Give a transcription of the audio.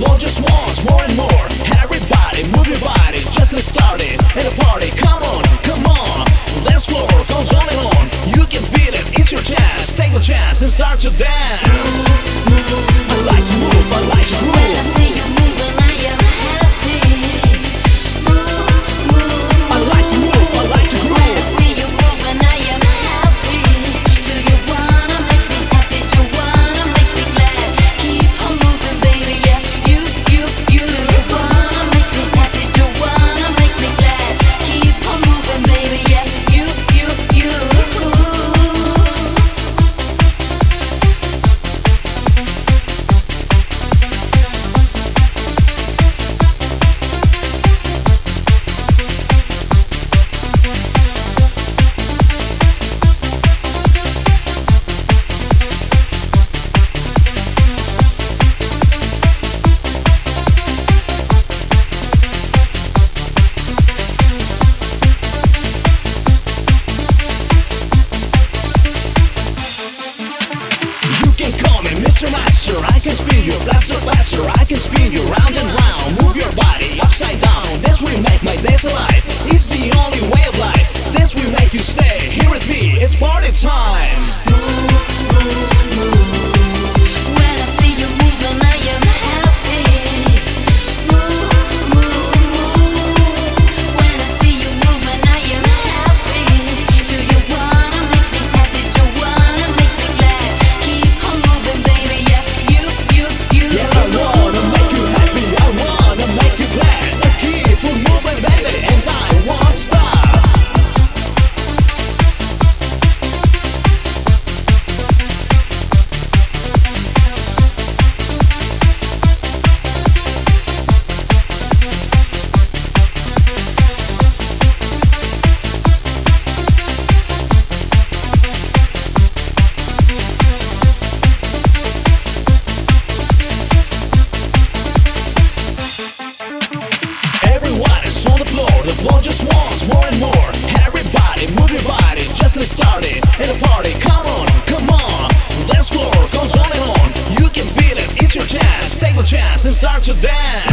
floor just once, more and more. Everybody, move your body, just let's start it. And a party, come on, come on. Dance floor goes on and on. You can feel it, it's your chance. Take a chance and start to dance. I like to move, I like to groove. When I see you moving, I am happy. I like to move, I like to When I groove. see you moving, I am happy. Do you wanna make me happy? Do you wanna make me glad? Keep on moving, baby, yeah. You. Do you wanna make me happy? Do you wanna make me glad? Keep on moving, baby, yeah. You. You can call me Mr. Master. I can spin you blaster. I can spin you round and round. Move your body upside down. This will make my days alive. It's the only way of life. This will make you stay here with me. It's party time. When I see you moving, I am happy. When I see you moving, I am happy. Do you wanna make me happy? Do you wanna make me glad? Keep on moving, baby, yeah. You. Yeah, I wanna make you happy. I wanna make you glad. Keep on moving, baby, and I won't stop. Everyone is on the floor just once, more and more. Everybody, move your body, just let's start it. And a party, come on, come on. Dance floor goes on and on. You can feel it, it's your chance. Take a chance and start to dance.